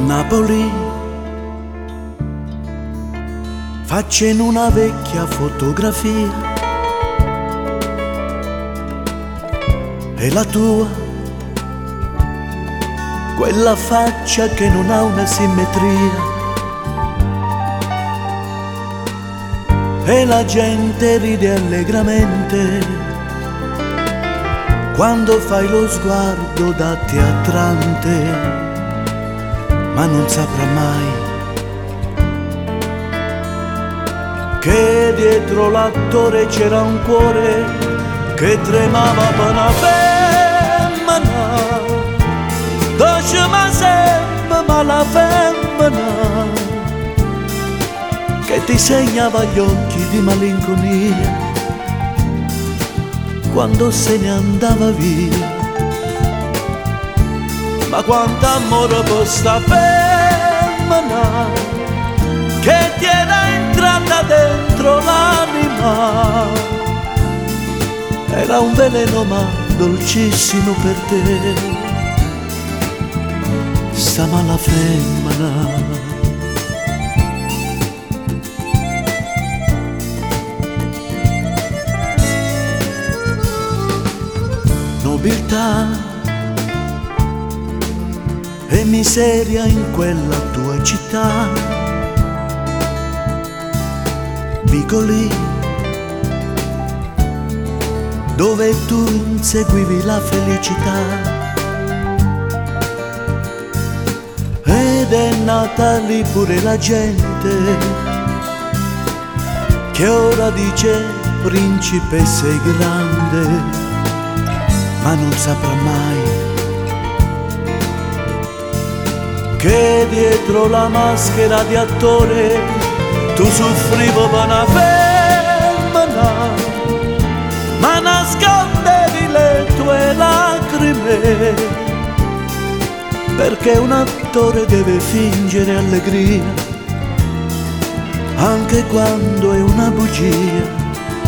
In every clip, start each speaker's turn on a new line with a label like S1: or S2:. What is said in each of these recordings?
S1: Napoli, faccia in una vecchia fotografia, è la tua, quella faccia che non ha una simmetria, e la gente ride allegramente quando fai lo sguardo da teatrante, ma non saprà mai che dietro l'attore c'era un cuore che tremava per una femmina, dolce ma sempre ma la femmina, che ti segnava gli occhi di malinconia quando se ne andava via. Ma quanto amore per sta femmina che ti era entrata dentro l'anima, era un veleno ma dolcissimo per te, sta mala femmina. Nobiltà e miseria in quella tua città, vicoli dove tu inseguivi la felicità, ed è nata lì pure la gente che ora dice principe sei grande, ma non saprà mai che dietro la maschera di attore tu soffrivo per una femmina, ma nascondevi le tue lacrime, perché un attore deve fingere allegria anche quando è una bugia.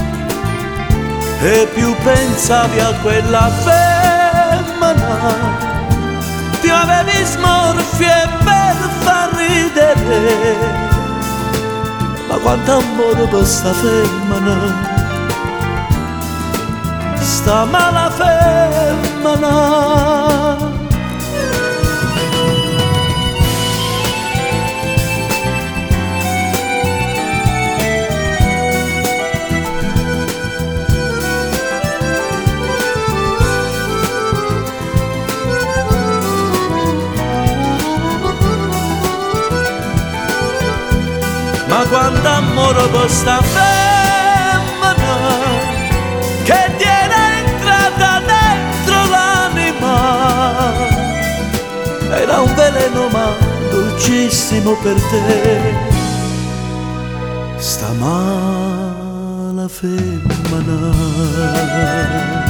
S1: E più pensavi a quella femmina, più avevi smorfie per far ridere. Ma quanto amore per sta femmina, sta mala femmina. Ma quanto amore per sta femmina che ti era entrata dentro l'anima, era un veleno ma dolcissimo per te, sta mala femmina.